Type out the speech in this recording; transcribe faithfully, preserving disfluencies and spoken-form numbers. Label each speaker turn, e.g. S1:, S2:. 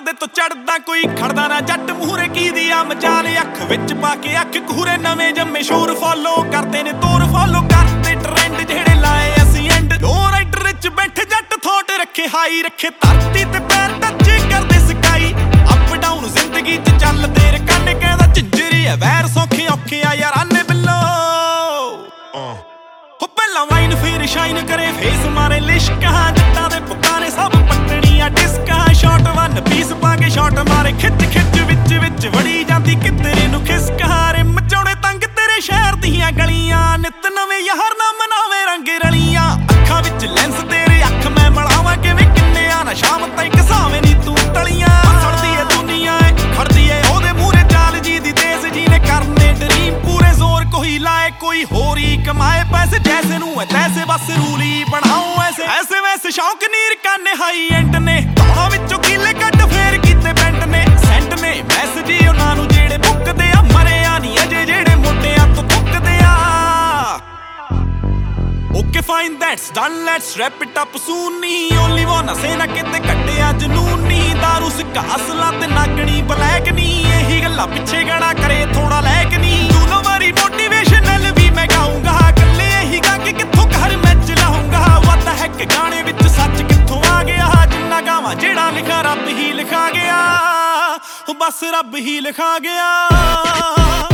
S1: ਪਰਦੇ ਤੋਂ ਚੜਦਾ ਕੋਈ ਖੜਦਾ ਨਾ ਜੱਟ ਮੂਹਰੇ ਕੀ ਦੀ ਆ ਮਜਾਲ ਅੱਖ ਵਿੱਚ ਪਾ ਕੇ ਅੱਖ ਕੂਰੇ ਨਵੇਂ ਜੰਮੇ ਸ਼ੋਰ ਫੋਲੋ ਕਰਦੇ ਨੇ ਤੋਰ ਫੋਲੋ ਕਰਦੇ ਟ੍ਰੈਂਡ ਜਿਹੜੇ ਲਾਏ ਅਸੀਂ ਐਂਡ ਲੋ ਰਾਈਡਰ ਵਿੱਚ ਬੈਠੇ ਜੱਟ ਥੋਟ ਰੱਖੇ ਹਾਈ ਰੱਖੇ ਧਰਤੀ ਤੇ ਪੈਰ ਟੱਚ ਕਰਦੇ ਸਕਾਈ ਅਪ ਡਾਊਨ ਜ਼ਿੰਦਗੀ ਚ ਚੱਲਦੇ ਰੇ ਕੰਨ ਕਹਿੰਦਾ ਝਿੰਜਰੀ ਐ ਵੈਰ ਸੌਖੇ ਔਖੇ ਆ ਯਾਰ ਆਨੇ ਬਿੱਲੋ ਹੋ ਪਹਿਲਾਂ ਵਾਈਨ ਫੇਰ ਸ਼ਾਈਨ ਕਰੇ ਫੇਸ ਮਾਰੇ ਲਿਸ਼ਕਾਂ ਜੱਟਾਂ ਦੇ ਪੁੱਤਾਂ ਨੇ ਸਭ ਪੱਟਣੀਆਂ ਡਿਸਕਾਂ ਸ਼ਾਟ ਵਨ ਪੀਸ ਪਾ ਕੇ ਸ਼ਾਟ ਮਾਰੇ ਖਿੱਚ ਖਿੱਚ ਵਿੱਚ ਵਿੱਚ ਵੜੀ ਜਾਂਦੀ ਕਿੱਧਰੇ ਨੂੰ ਖਿਸਕਾਂ ਰੇ ਮਚਾਉਣੇ ਤੰਗ ਤੇਰੇ ਸ਼ਹਿਰ ਦੀਆਂ ਗਲੀਆਂ ਨਿਤ ਨਵੇਂ ਯਾਰ ਨਾ ਮਨਾਵੇ ਰੰਗ ਰਲੀਆਂ ਅੱਖਾਂ ਵਿੱਚ ਲੈਂਸ ਤੇਰੇ ਅੱਖ ਮੈਂ ਮਲਾਵਾਂ ਕਿਵੇਂ ਕਿੰਨਿਆਂ ਨਾ ਸ਼ਾਮ ਤਾਈਂ ਘਸਾਵੇਂ ਨੀ ਤੂੰ ਤਲੀਆਂ ਸੜਦੀ ਏ ਦੁਨੀਆ ਏ ਖੜਦੀ ਏ ਉਹਦੇ ਮੂਹਰੇ ਚਾਲ ਜੀ ਦੀ ਤੇਜ਼ ਜੀ ਨੇ ਕਰਨੇ ਡਰੀਮ ਪੂਰੇ ਜ਼ੋਰ ਕੋਈ ਲਾਏ ਕੋਈ ਹੋਰ ਹੀ ਕਮਾਏ ਪੈਸੇ ਜੈਸੇ ਨੂੰ ਐ ਤੈਸੇ ਬਸ ਰੂਲੀ ਬਣਾਓ ਐਸੇ ਐਸੇ ਵੈਸੇ ਸ਼ੌਕ ਨੀਰ ਕਾਨੇ ਹਾਈ ਐਂਡ ਨੇ ਧੌਣਾ ਵਿੱਚੋਂ ਕੀਲੇ ਕੱਟ ਫੇਰ ਕੀਤੇ ਪੈਂਟ ਨੇ ਸੈਂਟ ਨੇ ਮੈਸੇਜ ਹੀ ਉਹਨਾਂ ਨੂੰ ਜਿਹੜੇ ਬੁੱਕਦੇ ਆ ਮਰਿਆ ਨਹੀਂ ਅਜੇ ਜਿਹੜੇ ਮੋਟਿਆਂ ਤੋਂ ਥੁੱਕਦੇ ਆ Okay fine that's done let's wrap it up soon ਨੀ only wanna say ਨਾ ਕਿਤੇ ਕੱਟਿਆ ਜਨੂਨ ਨੀ ਦਾਰੂ ਸਿੱਕਾ ਅਸਲਾ ਤੇ ਨਾਗਣੀ ਬਲੈਕ ਨੀ ਇਹੀ ਗੱਲਾਂ ਪਿੱਛੇ ਗੜਾ ਕਰੇ ਥੋੜਾ ਲੈਕ ਨੀ ਯੂ ਨੋ ਮੇਰੀ ਮੋਟੀਵੇਸ਼ਨਲ ਵੀ ਮੈਂ ਗਾਉਂਗਾ ਕੱਲੇ ਇਹੀ ਗਾ ਕਿ ਕਿੱਥੋਂ ਘਰ ਮੈਂ ਚਲਾਉਂਗਾ what the heck ਗਾਣੇ ਵਿੱਚ ਸੱਚ ਕਿੱਥੋਂ ਆ ਗਿਆ ਜਿੰਨਾ ਗਾਵਾਂ ਜਿਹੜਾ ਲਿਖਾ ਰੱਬ ਹੀ ਲਿਖਾ ਗਿਆ ਬਸ ਰੱਬ ਹੀ ਲਿਖਾ ਗਿਆ